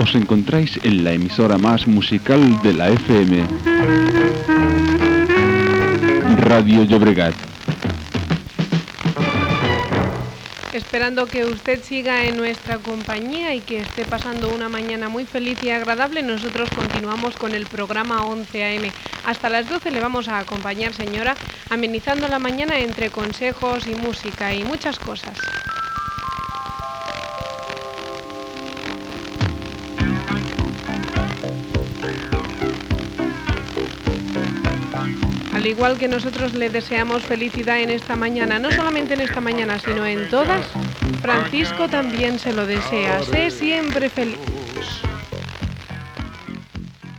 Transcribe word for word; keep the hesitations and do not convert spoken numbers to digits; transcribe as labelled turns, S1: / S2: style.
S1: os encontráis en la emisora más musical de la F M, Radio Llobregat.
S2: Esperando que usted siga en nuestra compañía y que esté pasando una mañana muy feliz y agradable, nosotros continuamos con el programa once a eme. Hasta las doce le vamos a acompañar, señora, amenizando la mañana entre consejos y música y muchas cosas. Al igual que nosotros le deseamos felicidad en esta mañana, no solamente en esta mañana, sino en todas, Francisco también se lo desea. Sé siempre feliz.